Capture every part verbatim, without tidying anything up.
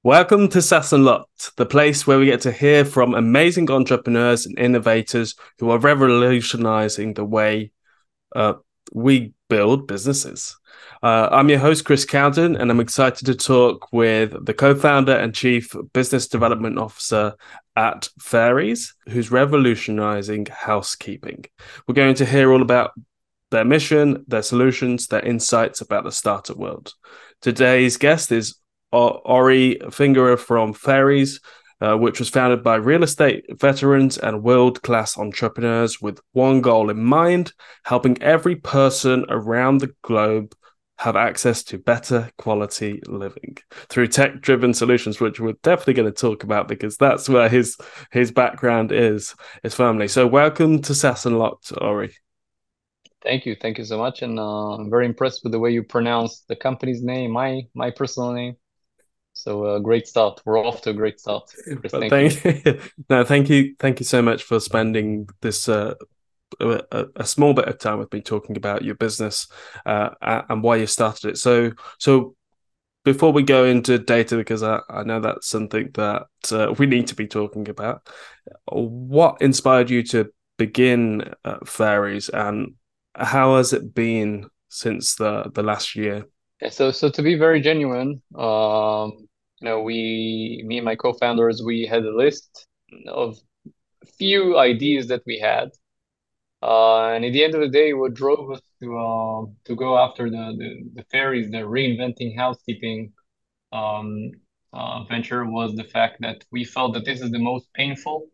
Welcome to SaaS Unlocked, the place where we get to hear from amazing entrepreneurs and innovators who are revolutionizing the way uh, we build businesses. Uh, I'm your host, Chris Cowden, and I'm excited to talk with the co founder and chief business development officer at Fairies, who's revolutionizing housekeeping. We're going to hear all about their mission, their solutions, their insights about the startup world. Today's guest is Ori Fingerer from Fairies, uh, which was founded by real estate veterans and world-class entrepreneurs with one goal in mind: helping every person around the globe have access to better quality living through tech-driven solutions, which we're definitely going to talk about because that's where his his background is is firmly. So, welcome to SaaS Unlocked, Ori. Thank you. Thank you so much. And uh, I'm very impressed with the way you pronounce the company's name, my my personal name. So uh, great start. We're off to a great start. Chris, But thank you. thank no, thank you, thank you so much for spending this uh, a, a small bit of time with me talking about your business uh, and why you started it. So, so before we go into data, because I, I know that's something that uh, we need to be talking about, what inspired you to begin uh, Fairies, and how has it been since the the last year? Yeah, so so to be very genuine, um, you know, we me and my co-founders, we had a list of few ideas that we had. Uh, and at the end of the day, what drove us to uh, to go after the, the the fairies, the reinventing housekeeping um, uh, venture was the fact that we felt that this is the most painful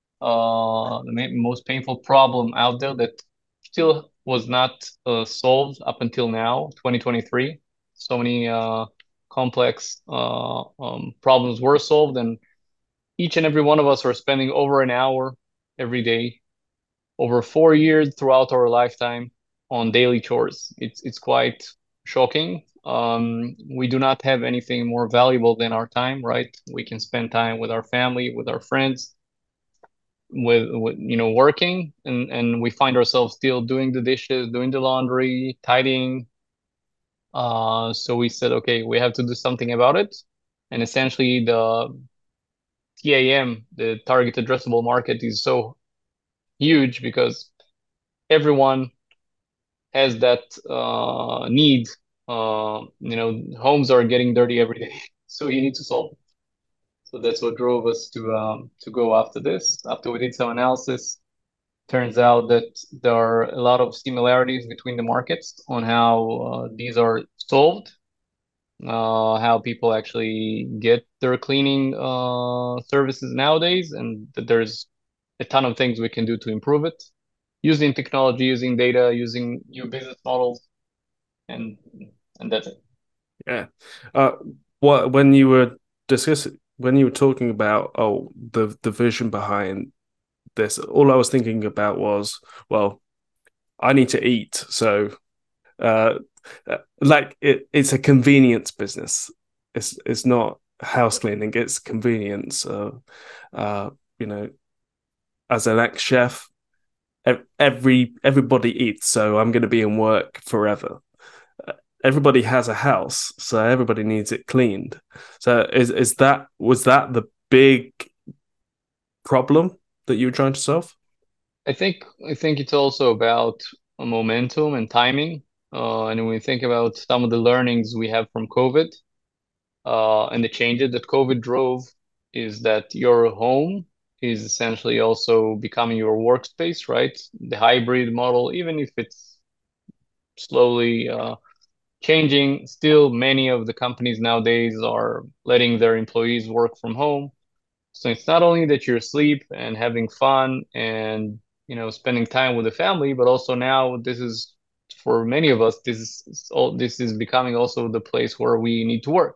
uh, the ma- most painful problem out there that still was not uh, solved up until now, twenty twenty-three. So many uh, complex uh, um, problems were solved, and each and every one of us are spending over an hour every day, over four years throughout our lifetime on daily chores. It's it's quite shocking. Um, we do not have anything more valuable than our time, right? We can spend time with our family, with our friends, with, with you know working, and and we find ourselves still doing the dishes, doing the laundry, tidying. Uh so we said, okay, we have to do something about it. And essentially the TAM, the target addressable market, is so huge because everyone has that uh need. Uh you know homes are getting dirty every day, so you need to solve it. So that's what drove us to um to go after this. After we did some analysis, turns out that there are a lot of similarities between the markets on how uh, these are solved, uh, how people actually get their cleaning uh, services nowadays, and that there's a ton of things we can do to improve it using technology, using data, using new business models, and and that's it. Yeah. Uh, what when you were discussing when you were talking about oh the the vision behind this, all I was thinking about was, well, I need to eat, so uh, uh, like it, it's a convenience business. It's it's not house cleaning. It's convenience. Uh, uh, you know, as an ex chef, every everybody eats, so I'm going to be in work forever. Uh, Everybody has a house, so everybody needs it cleaned. So is is that was that the big problem that you were trying to solve? I think I think it's also about momentum and timing. Uh, and when we think about some of the learnings we have from COVID, uh, and the changes that COVID drove, is that your home is essentially also becoming your workspace, right? The hybrid model, even if it's slowly uh, changing, still many of the companies nowadays are letting their employees work from home. So it's not only that you're asleep and having fun and you know spending time with the family, but also now this is, for many of us, this is all this is becoming also the place where we need to work.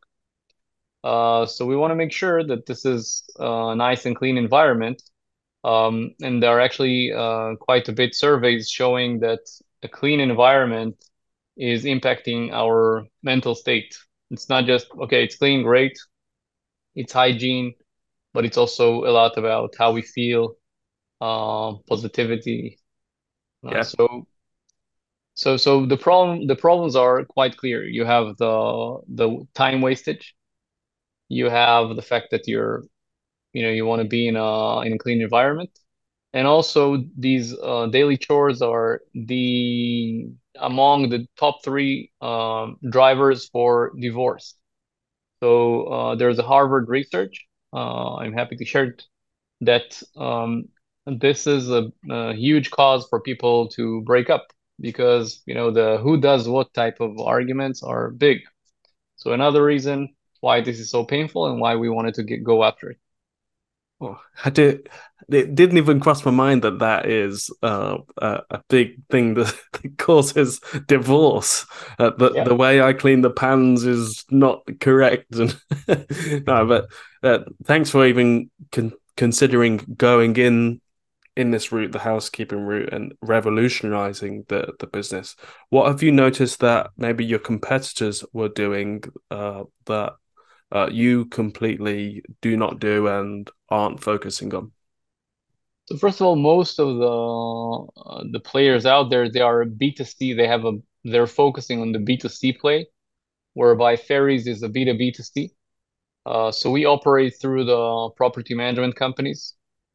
Uh, so we want to make sure that this is a nice and clean environment. Um, and there are actually uh, quite a bit surveys showing that a clean environment is impacting our mental state. It's not just, okay, it's clean, great, it's hygiene, but it's also a lot about how we feel, uh, positivity. Uh, Yeah, so, so, so the problem, the problems are quite clear. You have the the time wastage. You have the fact that you're, you know, you want to be in a in a clean environment. And also these uh, daily chores are the among the top three um, drivers for divorce. So uh, there's a Harvard research. Uh, I'm happy to share it, that um, this is a, a huge cause for people to break up because you know the who does what type of arguments are big. So another reason why this is so painful and why we wanted to get, go after it. Oh, I did. It didn't even cross my mind that that is uh, a, a big thing that, that causes divorce. Uh, the Yeah. the way I clean the pans is not correct, and no, but uh, thanks for even con- considering going in in this route, the housekeeping route, and revolutionizing the the business. What have you noticed that maybe your competitors were doing uh, that uh, you completely do not do and aren't focusing on? So first of all, most of the uh, the players out there, they are B two C. They have a they're focusing on the B two C play, whereby Ferries is a B two B to C. Uh, so we operate through the property management companies.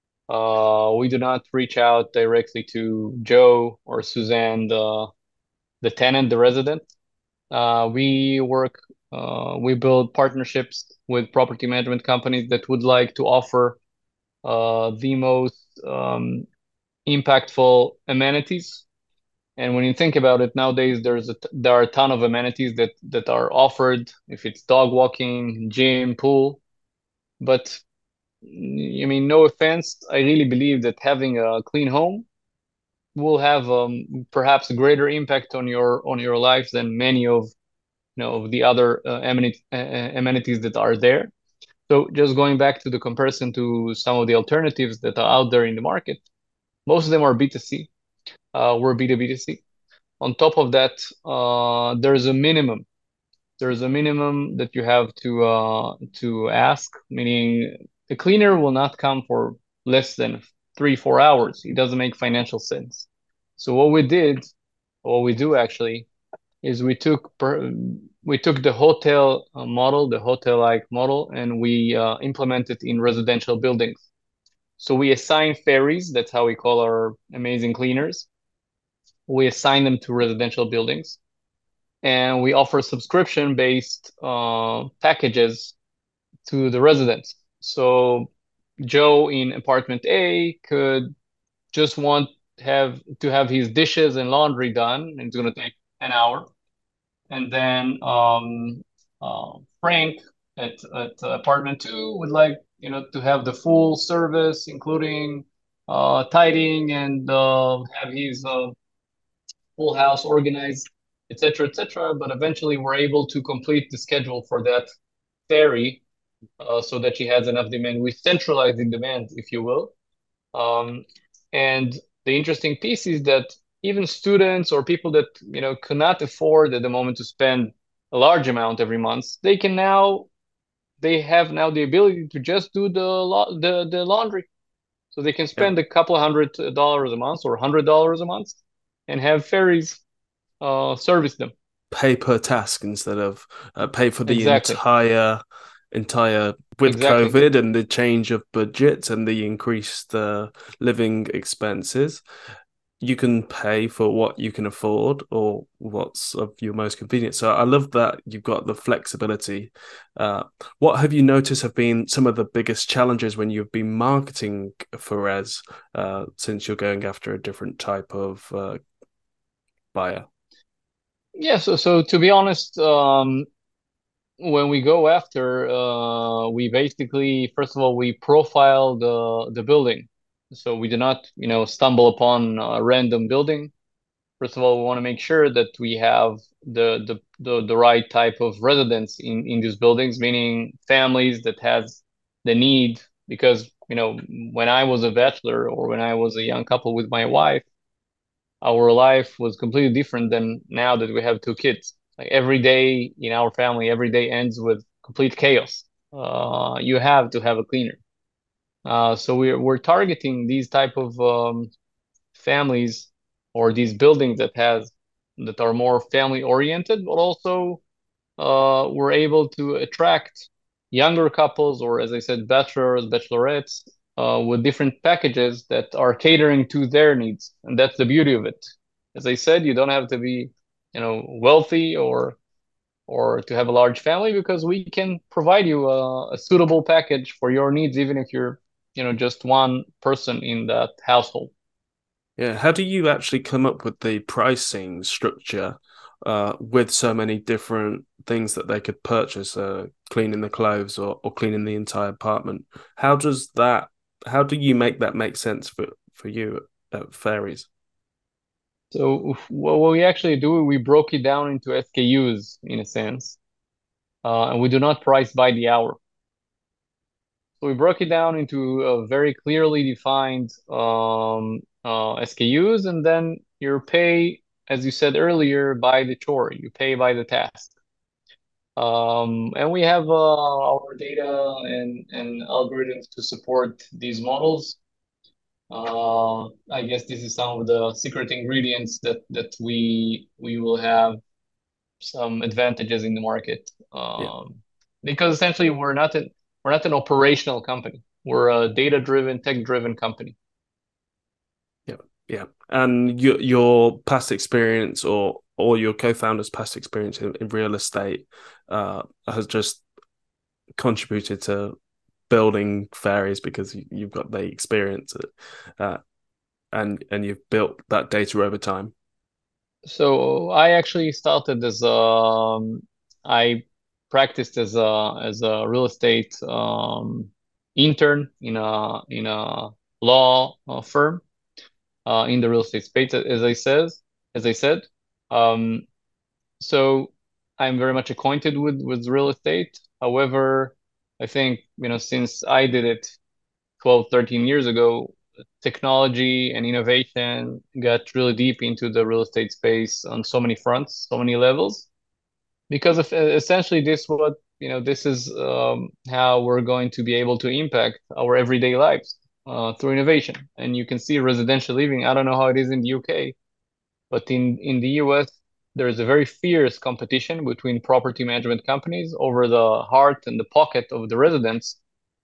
Uh, we do not reach out directly to Joe or Suzanne, the the tenant, the resident. Uh, we work, uh, we build partnerships with property management companies that would like to offer uh, the most um, impactful amenities. And when you think about it, nowadays there's a, there are a ton of amenities that that are offered. If it's dog walking, gym, pool, but I mean, no offense, I really believe that having a clean home will have um, perhaps a greater impact on your on your life than many of you know of the other uh, amenity, uh, amenities that are there. So just going back to the comparison to some of the alternatives that are out there in the market, most of them are B two C. Uh, we're B two B to C. On top of that, uh, there's a minimum. There's a minimum that you have to uh, to ask, meaning the cleaner will not come for less than three, four hours. It doesn't make financial sense. So what we did, what we do actually, is we took per, we took the hotel uh, model, the hotel-like model, and we uh, implemented in residential buildings. So we assign ferries. That's how we call our amazing cleaners. We assign them to residential buildings, and we offer subscription-based uh, packages to the residents. So Joe in apartment A could just want have to have his dishes and laundry done, and it's going to take an hour. And then um, uh, Frank at at apartment two would like you know to have the full service, including uh, tidying and uh, have his uh, full house organized, et cetera, et cetera. But eventually, we're able to complete the schedule for that ferry uh, so that she has enough demand. We centralize the demand, if you will. Um, and the interesting piece is that even students or people that you know cannot afford at the moment to spend a large amount every month, they can now they have now the ability to just do the the the laundry. So they can Yeah, spend a couple of hundred dollars a month or a hundred dollars a month and have ferries uh, service them. pay per task instead of uh, pay for the Exactly. entire entire with Exactly. COVID and the change of budget and the increased uh, living expenses. You can pay for what you can afford or what's of your most convenient. So I love that you've got the flexibility. Uh, what have you noticed have been some of the biggest challenges when you've been marketing Ferez uh, since you're going after a different type of uh, buyer? Yeah. So so to be honest, um, when we go after, uh, we basically, first of all, we profile the the building. So we do not, you know, stumble upon a random building. First of all, we want to make sure that we have the the the, the right type of residents in in these buildings, meaning families that has the need. Because, you know, when I was a bachelor or when I was a young couple with my wife, our life was completely different than now that we have two kids. Like every day in our family, every day ends with complete chaos. Uh, you have to have a cleaner. Uh, so we're we're targeting these type of um, families or these buildings that has that are more family oriented, but also uh, we're able to attract. younger couples, or as I said, bachelors, bachelorettes, uh, with different packages that are catering to their needs, and that's the beauty of it. As I said, you don't have to be, you know, wealthy or or to have a large family because we can provide you a, a suitable package for your needs, even if you're, you know, just one person in that household. Yeah. How do you actually come up with the pricing structure uh, with so many different things that they could purchase, uh, cleaning the clothes or, or cleaning the entire apartment? How does that, how do you make that make sense for, for you at Fairies? So what we actually do, we broke it down into S K Us in a sense, uh, and we do not price by the hour. So we broke it down into a very clearly defined um, uh, S K Us, and then you pay, as you said earlier, by the chore. You pay by the task. Um, and we have uh, our data and, and algorithms to support these models. Uh, I guess this is some of the secret ingredients that that we we will have some advantages in the market. Yeah. Um, because essentially we're not an we're not an operational company. We're a data-driven, tech-driven company. Yeah. Yeah. And your your past experience or or your co-founder's past experience in, in real estate uh, has just contributed to building Fairies because you, you've got the experience uh, and and you've built that data over time. So I actually started as um I practiced as a as a real estate um intern in a in a law uh, firm uh in the real estate space as I says as I said. Um so I'm very much acquainted with with real estate. However, I think, you know, since I did it twelve, thirteen years ago, technology and innovation got really deep into the real estate space on so many fronts, so many levels, because of, essentially this what, you know, this is um, how we're going to be able to impact our everyday lives uh, through innovation. And you can see residential living. I don't know how it is in the U K, but in in the U S, there is a very fierce competition between property management companies over the heart and the pocket of the residents.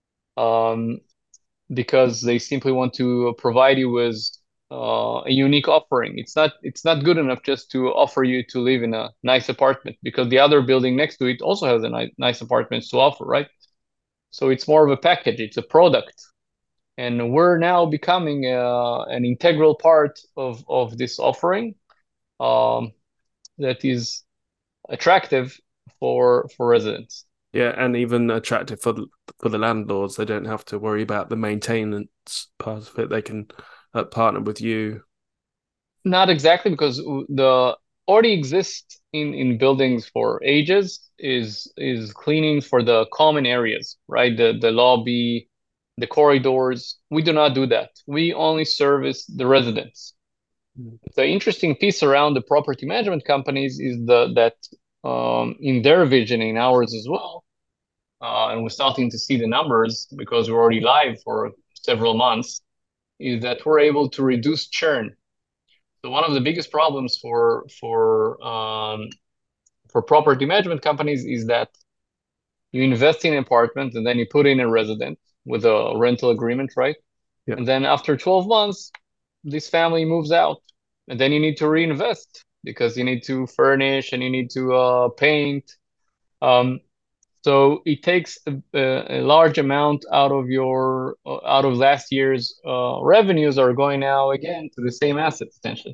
Um, because they simply want to provide you with uh, a unique offering. It's not it's not good enough just to offer you to live in a nice apartment because the other building next to it also has a nice nice apartments to offer, right? So it's more of a package. It's a product, and we're now becoming uh, an integral part of of this offering um, that is attractive for for residents. Yeah, and even attractive for the, for the landlords. They don't have to worry about the maintenance part of it. They can uh, partner with you. Not exactly, because the already exists in in buildings for ages is is cleaning for the common areas, right? The the lobby, the corridors. We do not do that. We only service the residents. Mm. The interesting piece around the property management companies is the that um, in their vision, in ours as well, uh, and we're starting to see the numbers because we're already live for several months, is that we're able to reduce churn. So one of the biggest problems for for um, for property management companies is that you invest in an apartment and then you put in a resident with a rental agreement, right? Yeah, And then after twelve months, this family moves out, and then you need to reinvest because you need to furnish and you need to uh, paint. Um, so it takes a, a large amount out of your uh, out of last year's uh, revenues are going now again to the same asset essentially.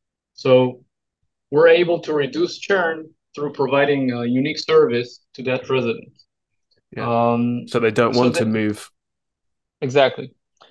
So we're able to reduce churn through providing a unique service to that resident. yeah. Um, So they don't so want to that move. exactly.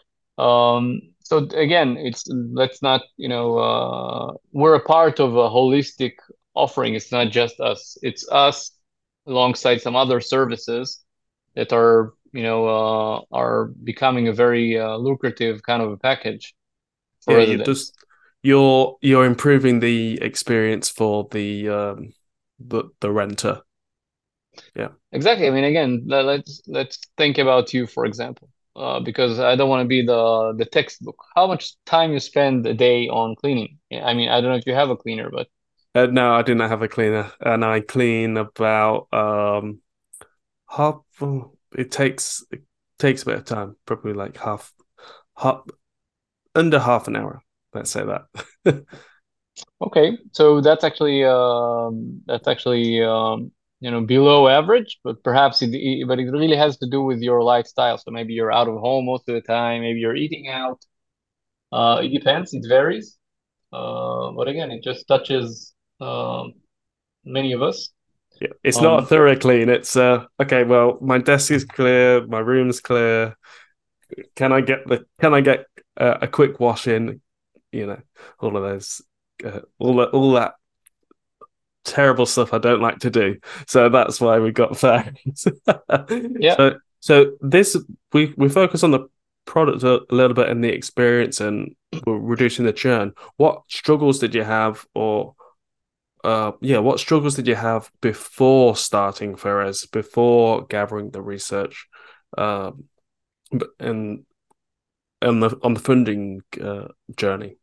Um, so again, it's let's not, you know, uh, we're a part of a holistic offering. It's not just us. It's us alongside some other services that are, you know, uh, are becoming a very uh, lucrative kind of a package for Yeah, you just residents. you're you're improving the experience for the um the the renter. Yeah. Exactly. I mean, again, le- let's let's think about you, for example, uh, because I don't want to be the the textbook. How much time you spend a day on cleaning? Yeah, I mean, I don't know if you have a cleaner, but Uh, no, I didn't have a cleaner, and I clean about um half. it takes it takes a bit of time, probably like half, half under half an hour. Let's say that. Okay, so that's actually um, that's actually um, you know below average, but perhaps it, it but it really has to do with your lifestyle. So maybe you're out of home most of the time, maybe you're eating out. Uh, it depends, it varies. Uh, but again, it just touches um, many of us. Yeah, it's not a Um, thorough clean. It's uh okay. Well, my desk is clear, my room's clear. Can I get the? Can I get uh, a quick wash in? You know, all of those, uh, all that, all that terrible stuff I don't like to do. So that's why we got Fairings. yeah. so so this we we focus on the product a, a little bit and the experience and we're reducing the churn. What struggles did you have, or uh yeah, what struggles did you have before starting Ferez, before gathering the research, um, and on the on the funding uh, journey?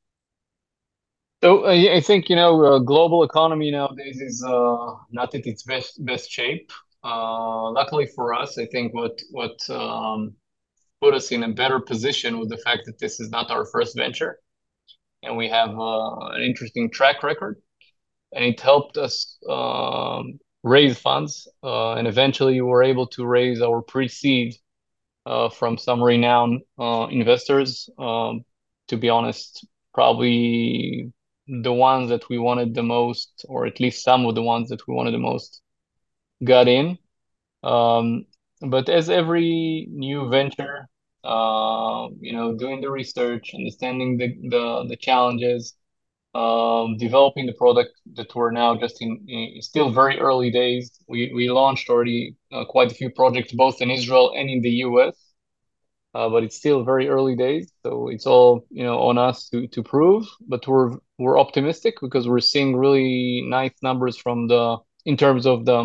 So I, I think you know uh, global economy nowadays is uh, not at its best best shape. Uh, luckily for us, I think what what um, put us in a better position with the fact that this is not our first venture, and we have uh, an interesting track record, and it helped us um, raise funds, uh, and eventually we were able to raise our pre-seed uh, from some renowned uh, investors. Um, to be honest, probably the ones that we wanted the most, or at least some of the ones that we wanted the most, got in. Um, but as every new venture, uh, you know, doing the research, understanding the the, the challenges, um, developing the product that we're now just in, in still very early days. We we launched already uh, quite a few projects both in Israel and in the U S, uh, but it's still very early days. So it's all you know on us to to prove. But we're we're optimistic because we're seeing really nice numbers from the in terms of the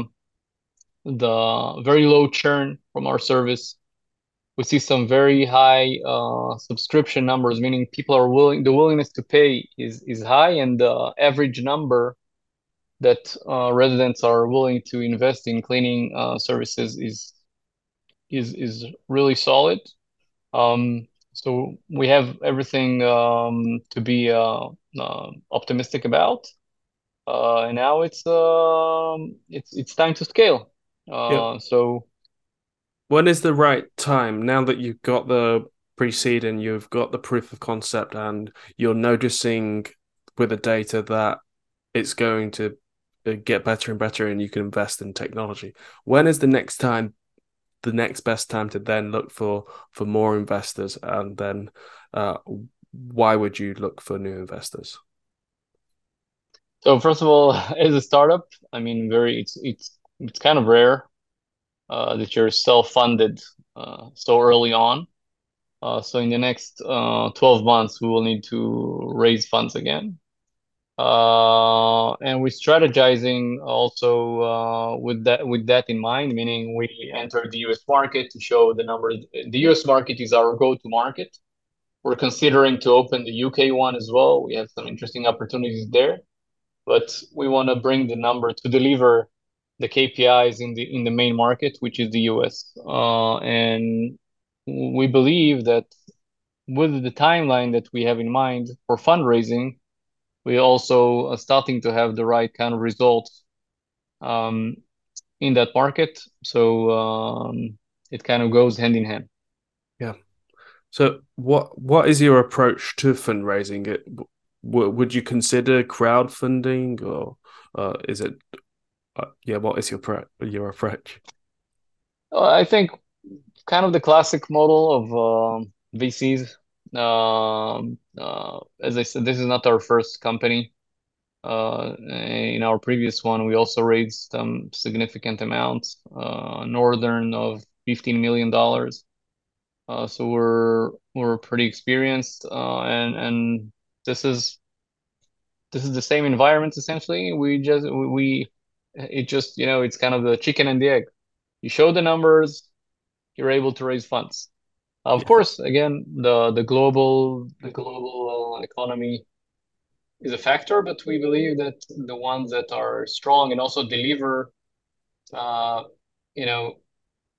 the very low churn from our service. We see some very high uh, subscription numbers, meaning people are willing, the willingness to pay is is high, and the average number that uh, residents are willing to invest in cleaning uh, services is is is really solid. Um, so we have everything um, to be uh, uh, optimistic about. Uh, and now it's um, it's it's time to scale. Yep. Uh, so When is the right time now that you've got the pre-seed and you've got the proof of concept and you're noticing with the data that it's going to uh, get better and better and you can invest in technology? When is the next time, the next best time to then look for for more investors, and then uh, why would you look for new investors? so first of all, as a startup, I mean, very it's it's it's kind of rare uh, that you're self-funded uh, so early on. Uh, so in the next uh, twelve months, we will need to raise funds again. Uh, and we're strategizing also uh, with that with that in mind, meaning we entered the U S market to show the numbers. The U S market is our go-to market. We're considering to open the U K one as well. We have some interesting opportunities there, but we want to bring the number to deliver the K P Is in the in the main market, which is the U S. Uh, and we believe that with the timeline that we have in mind for fundraising, we also are starting to have the right kind of results um, in that market. So um, it kind of goes hand in hand. Yeah. So what what is your approach to fundraising? It w- would you consider crowdfunding, or uh, is it uh, yeah, what is your pro- your approach? Uh, I think kind of the classic model of um, V Cs. Um, uh, as I said, this is not our first company. Uh, in our previous one, we also raised some significant amounts, uh, northern of fifteen million dollars. Uh, so we're we're pretty experienced, uh, and and this is this is the same environment essentially. We just we it just you know it's kind of the chicken and the egg. You show the numbers, you're able to raise funds. Of Yeah. course, again, the the global the global uh, economy is a factor, but we believe that the ones that are strong and also deliver, uh, you know,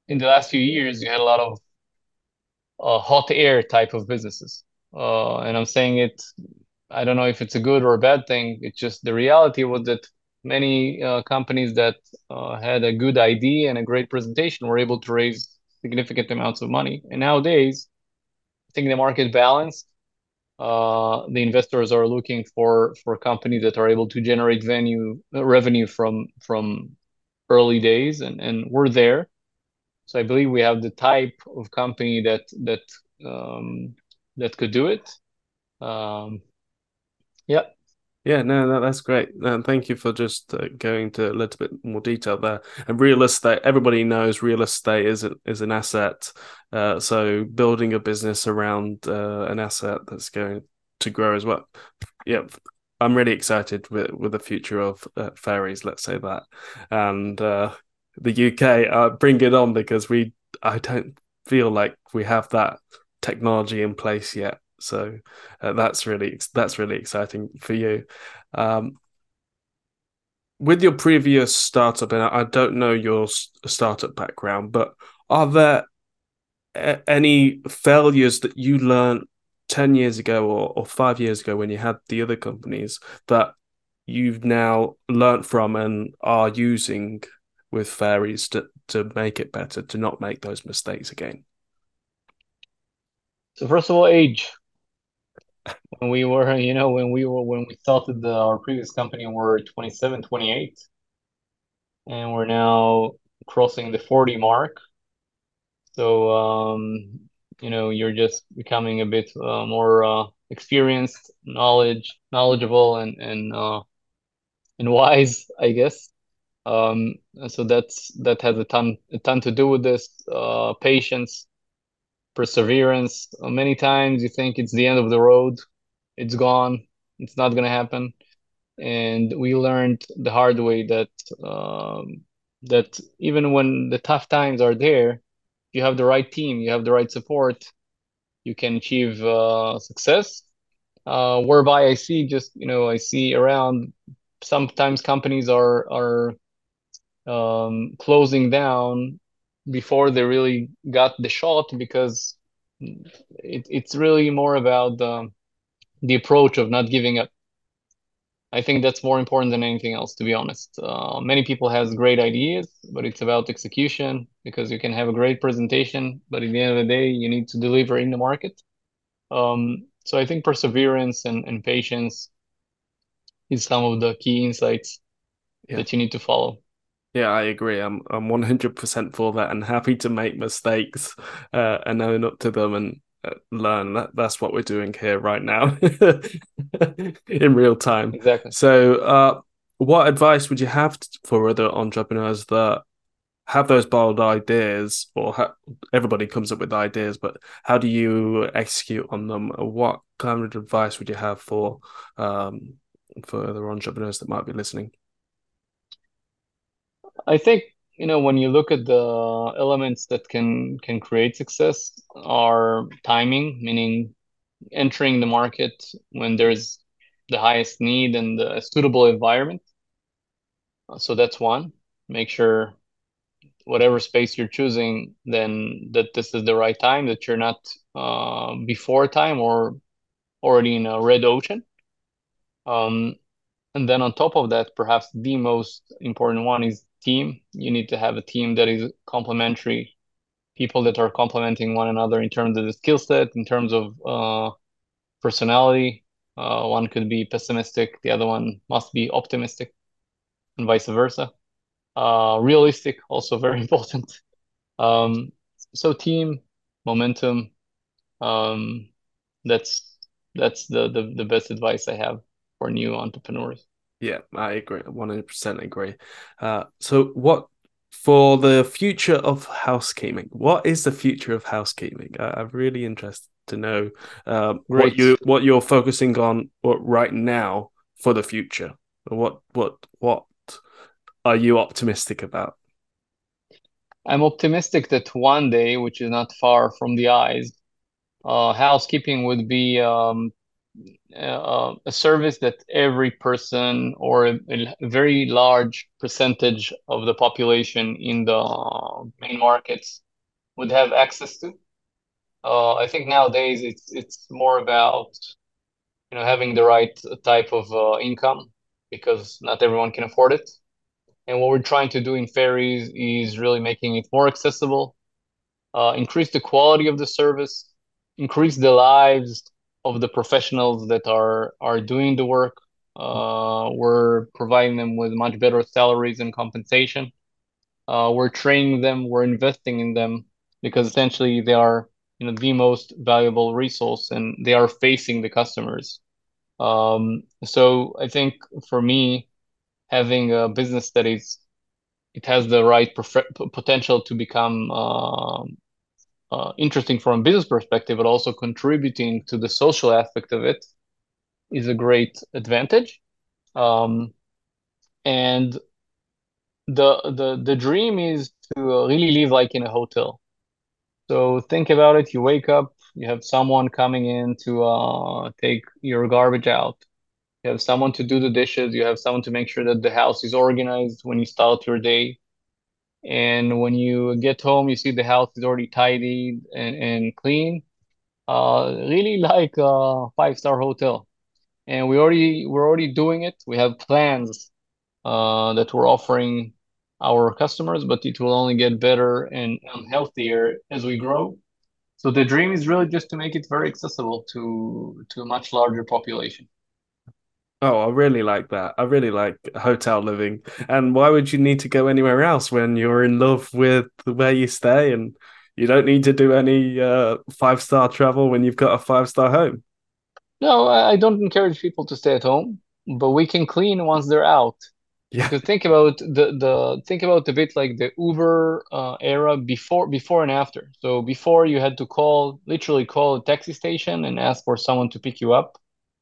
in the last few years, you had a lot of uh, hot air type of businesses. Uh, and I'm saying it, I don't know if it's a good or a bad thing. It's just the reality was that many uh, companies that uh, had a good idea and a great presentation were able to raise significant amounts of money. And nowadays, I think the market balanced. Uh, the investors are looking for for companies that are able to generate venue uh, revenue from from early days, and and we're there. So I believe we have the type of company that that um, that could do it. Um, yeah, Yeah, no, no, that's great. And thank you for just uh, going to a little bit more detail there. And real estate, everybody knows real estate is a, is an asset. Uh, so building a business around uh, an asset that's going to grow as well. Yeah, I'm really excited with with the future of uh, ferries. Let's say that, and uh, the U K, uh, bring it on because we I don't feel like we have that technology in place yet. So uh, that's really that's really exciting for you. Um, with your previous startup, and I don't know your startup background, but are there a- any failures that you learned ten years ago or, or five years ago when you had the other companies that you've now learnt from and are using with fairies to, to make it better, to not make those mistakes again? so first of all, age. When we were, you know, when we were when we started the, our previous company, we were twenty-seven, twenty-eight, and we're now crossing the forty mark. So, um, you know, you're just becoming a bit uh, more uh, experienced, knowledge, knowledgeable, and and uh, and wise, I guess. Um, so that's that has a ton a ton to do with this. Uh, patience, perseverance. Uh, many times you think it's the end of the road, it's gone, it's not gonna happen, and we learned the hard way that um, that even when the tough times are there, you have the right team, you have the right support, you can achieve uh, success. Uh, whereby I see just you know I see around sometimes companies are are um, closing down before they really got the shot because it, it's really more about the, the approach of not giving up. I think that's more important than anything else, to be honest. Uh, many people has great ideas, but it's about execution because you can have a great presentation, but at the end of the day, you need to deliver in the market. Um, so I think perseverance and, and patience is some of the key insights Yeah. that you need to follow. Yeah, I agree. I'm I'm one hundred percent for that and happy to make mistakes uh, and own up to them and uh, learn. That that's what we're doing here right now in real time. Exactly. So, uh, what advice would you have for other entrepreneurs that have those bold ideas, or ha- everybody comes up with ideas, but how do you execute on them? What kind of advice would you have for um for other entrepreneurs that might be listening? I think, you know, when you look at the elements that can can create success are timing, meaning entering the market when there's the highest need and a suitable environment. Uh, So that's one. Make sure whatever space you're choosing, then that this is the right time, that you're not uh, before time or already in a red ocean. Um, and then on top of that, perhaps the most important one is team. You need to have a team that is complementary, people that are complementing one another in terms of the skill set, in terms of uh, personality. Uh, one could be pessimistic, the other one must be optimistic, and vice versa. Uh, realistic, also very important. Um, so team, momentum, um, that's that's the, the the best advice I have for new entrepreneurs. Yeah, I agree. one hundred percent agree. Uh, so what for the future of housekeeping? What is the future of housekeeping? I, I'm really interested to know um, what Great. you what you're focusing on right now for the future. What what what are you optimistic about? I'm optimistic that one day, which is not far from the eyes, uh, housekeeping would be um, uh, a service that every person or a, a very large percentage of the population in the main markets would have access to. Uh, I think nowadays it's it's more about you know having the right type of uh, income because not everyone can afford it. And what we're trying to do in ferries is really making it more accessible, uh, increase the quality of the service, increase the lives of the professionals that are are doing the work. Uh, we're providing them with much better salaries and compensation. Uh, we're training them, we're investing in them because essentially they are you know the most valuable resource and they are facing the customers. Um, so I think for me, having a business that is it has the right prof- potential to become um, uh, interesting from a business perspective, but also contributing to the social aspect of it is a great advantage. Um, and the the the dream is to uh, really live like in a hotel. So think about it. You wake up, you have someone coming in to uh, take your garbage out. You have someone to do the dishes. You have someone to make sure that the house is organized when you start your day. And when you get home, you see the house is already tidied and, and clean. Uh, really like a five-star hotel. And we already we're already doing it. We have plans uh, that we're offering our customers, but it will only get better and, and healthier as we grow. So the dream is really just to make it very accessible to to a much larger population. Oh, I really like that. I really like hotel living. And why would you need to go anywhere else when you're in love with where you stay and you don't need to do any uh, five star travel when you've got a five star home? No, I I don't encourage people to stay at home, but we can clean once they're out. Yeah. Because think about the the think about a bit like the Uber uh, era before before and after. So before you had to call, literally call a taxi station and ask for someone to pick you up.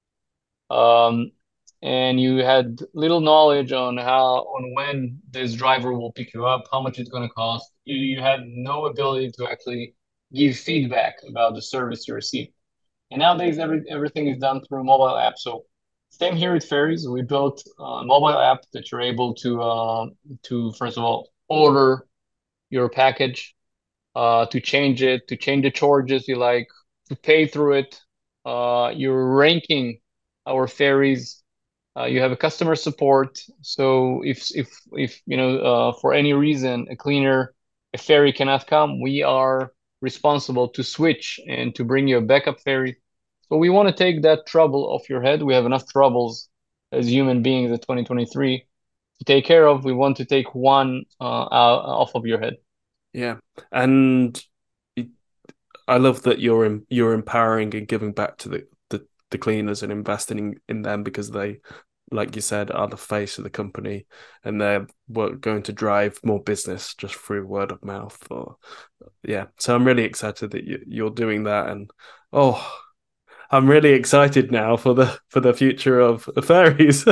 Um, and you had little knowledge on how on when this driver will pick you up, how much it's going to cost. You, you had no ability to actually give feedback about the service you received. And nowadays, every everything is done through a mobile app. So same here with ferries. We built a mobile app that you're able to uh, to first of all order your package, uh, to change it, to change the charges you like, to pay through it. Uh, you're ranking our ferries. Uh, you have a customer support. So if if if you know uh, for any reason a cleaner, a ferry cannot come, we are responsible to switch and to bring you a backup ferry. So we want to take that trouble off your head. We have enough troubles as human beings in twenty twenty-three to take care of. We want to take one uh, out, off of your head. Yeah. And I love that you're in, you're empowering and giving back to the, the, the cleaners and investing in, in them because they, like you said, are the face of the company and they're going to drive more business just through word of mouth. Or yeah, so I'm really excited that you, you're doing that, and oh, I'm really excited now for the for the future of fairies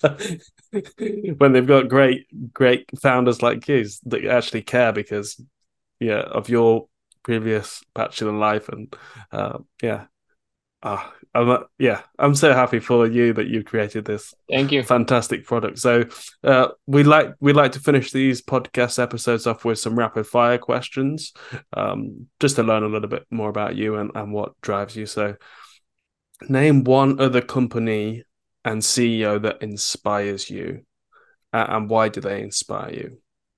when they've got great great founders like you that actually care because yeah of your previous bachelor life and uh, yeah uh, I'm uh, yeah I'm so happy for you that you created this Thank you. fantastic product. So uh, we like we like to finish these podcast episodes off with some rapid fire questions, um, just to learn a little bit more about you and, and what drives you. So name one other company and C E O that inspires you, uh, and why do they inspire you?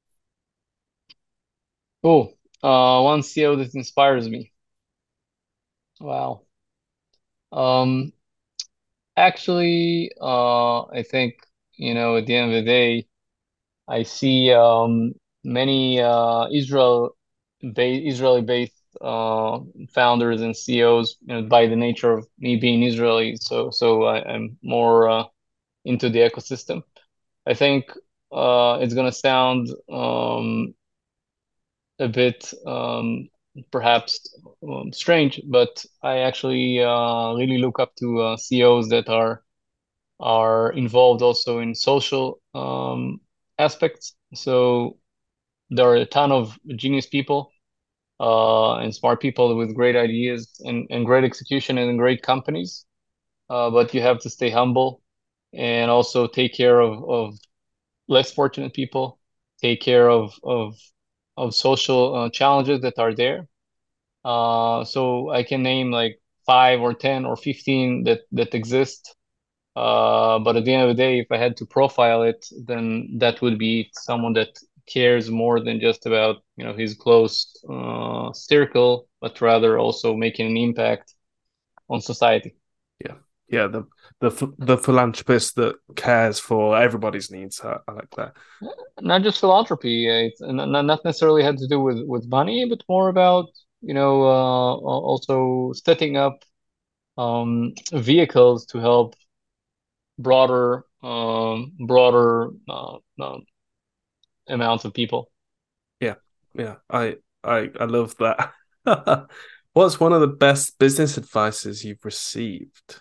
Oh, uh, one C E O that inspires me. Wow. Um, Actually, uh, I think, you know, at the end of the day, I see um, many uh, Israel ba Israeli-based uh, founders and C E Os, you know, by the nature of me being Israeli. So, so I, I'm more uh, into the ecosystem. I think uh, it's gonna sound um, a bit um, perhaps um, strange, but I actually uh, really look up to uh, C E Os that are are involved also in social um, aspects. So there are a ton of genius people uh, and smart people with great ideas and, and great execution and great companies. uh, but you have to stay humble and also take care of, of less fortunate people, take care of of of social uh, challenges that are there. Uh, so I can name like five or ten or fifteen that that exist. Uh, but at the end of the day, if I had to profile it, then that would be someone that cares more than just about, you know, his close uh, circle, but rather also making an impact on society. Yeah, yeah. The the the philanthropist that cares for everybody's needs. I, I like that. Not just philanthropy, uh, it's not not necessarily had to do with with money, but more about, you know, uh, also setting up um, vehicles to help broader um, broader uh, uh, amounts of people. Yeah, yeah. I I I love that. What's one of the best business advices you've received?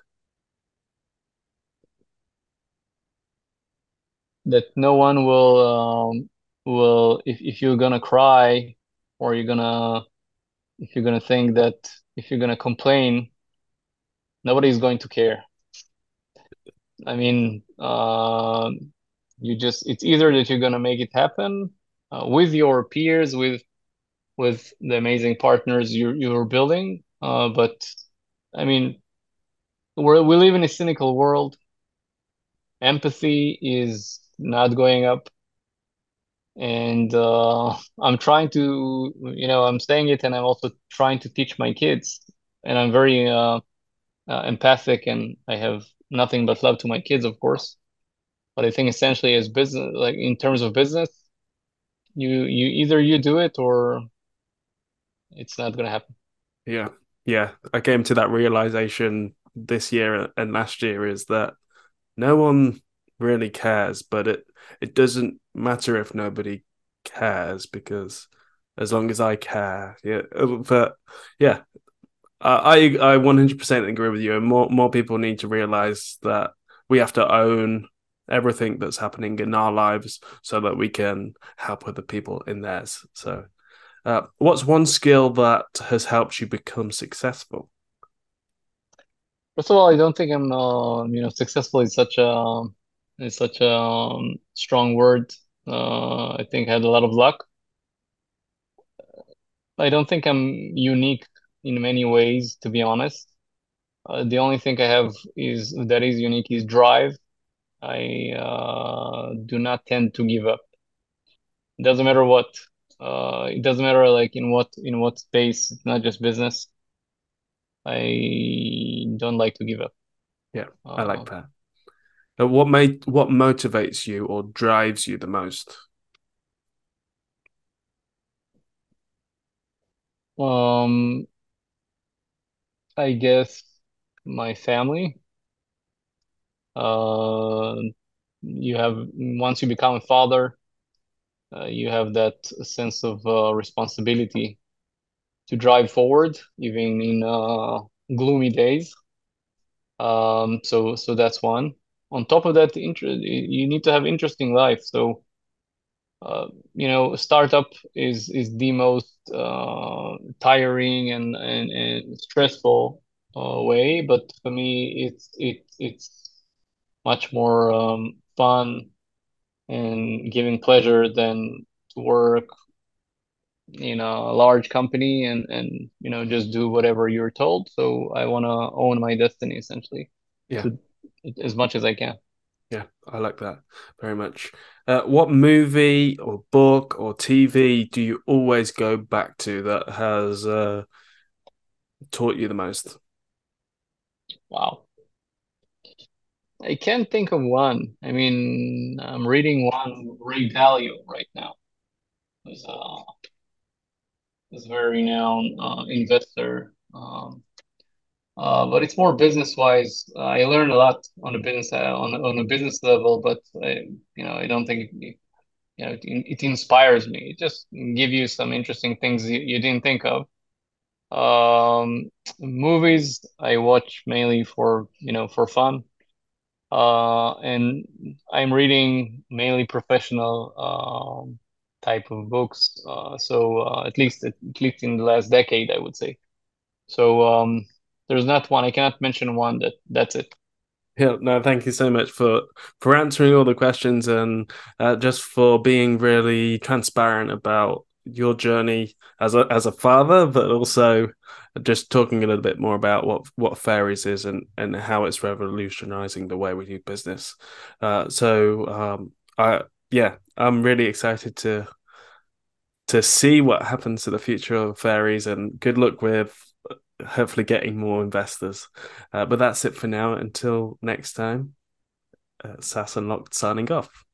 That no one will um, will if if you're gonna cry or you're gonna if you're gonna think that if you're gonna complain, nobody's going to care. I mean, uh, you just it's either that you're gonna make it happen uh, with your peers, with with the amazing partners you're you're building. Uh, but I mean, we're, we live in a cynical world. Empathy is not going up, and uh, I'm trying to, you know, I'm saying it, and I'm also trying to teach my kids. And I'm very uh, uh, empathic, and I have nothing but love to my kids, of course. But I think essentially, as business, like in terms of business, you you either you do it or it's not gonna happen. Yeah, yeah. I came to that realization this year and last year is that no one really cares, but it it doesn't matter if nobody cares because as long as I care, yeah. But yeah, I I one hundred percent agree with you, and more more people need to realize that we have to own everything that's happening in our lives so that we can help other people in theirs. So, uh, what's one skill that has helped you become successful? First of all, I don't think I'm, uh, you know, successful is such a is such a um, strong word. Uh, I think I had a lot of luck. I don't think I'm unique in many ways, to be honest. Uh, the only thing I have is that is unique is drive. I uh, do not tend to give up. It doesn't matter what. Uh, it doesn't matter like in what in what space. It's not just business. I don't like to give up. Yeah, I like Uh, that. Uh, what made what motivates you or drives you the most? um, I guess my family. Uh, you have once you become a father, uh, you have that sense of uh, responsibility to drive forward, even in uh, gloomy days. Um, so so that's one. On top of that, inter you need to have interesting life. So uh, you know, startup is is the most uh, tiring and and, and stressful uh, way, but for me, it's it it's much more um, fun and giving pleasure than to work in a large company and and you know just do whatever you're told. So I want to own my destiny essentially Yeah, to as much as I can. yeah, I like that very much. Uh, what movie or book or T V do you always go back to that has uh, taught you the most? Wow. I can't think of one. I mean, I'm reading one Ray Dalio right now. He's a, he's a very renowned uh, investor. Um, uh, but it's more business wise. Uh, I learned a lot on a business uh, on on a business level, but I, you know, I don't think it, you know it, it inspires me. It just give you some interesting things you, you didn't think of. Um, movies I watch mainly for, you know, for fun. Uh, and I'm reading mainly professional um, type of books. Uh, so uh, at least at least in the last decade, I would say. So um, there's not one. I cannot mention one that that's it. Yeah, no, thank you so much for for answering all the questions and uh, just for being really transparent about your journey as a as a father, but also just talking a little bit more about what what fairies is and and how it's revolutionizing the way we do business. Uh, so um, I yeah, I'm really excited to to see what happens to the future of fairies, and good luck with hopefully getting more investors. Uh, but that's it for now. Until next time, uh, Sass Unlocked signing off.